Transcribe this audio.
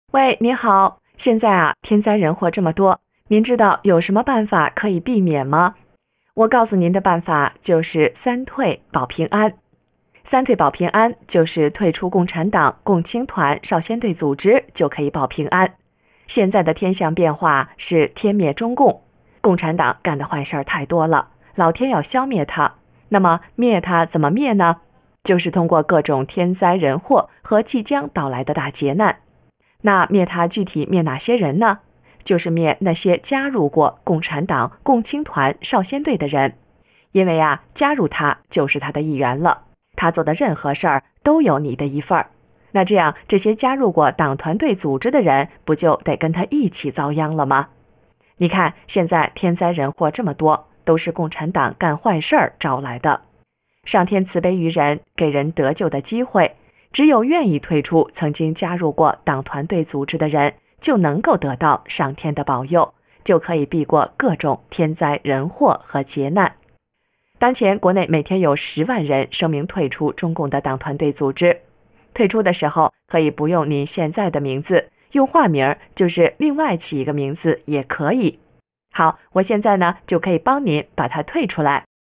喂，您好，现在天灾人祸这么多，您知道有什么办法可以避免吗？我告诉您的办法就是三退保平安。三退保平安就是退出共产党、共青团、少先队组织就可以保平安。现在的天象变化是天灭中共，共产党干的坏事太多了，老天要消灭它。那么灭它怎么灭呢？就是通过各种天灾人祸和即将到来的大劫难。那灭他具体灭哪些人呢？就是灭那些加入过共产党、共青团、少先队的人，因为加入他就是他的一员了，他做的任何事儿都有你的一份儿。那这样，这些加入过党团队组织的人，不就得跟他一起遭殃了吗？你看，现在天灾人祸这么多，都是共产党干坏事儿招来的。上天慈悲于人，给人得救的机会。只有愿意退出曾经加入过党团队组织的人，就能够得到上天的保佑，就可以避过各种天灾人祸和劫难。当前国内每天有10万人声明退出中共的党团队组织，退出的时候可以不用您现在的名字，用化名，就是另外起一个名字也可以。好，我现在呢就可以帮您把它退出来。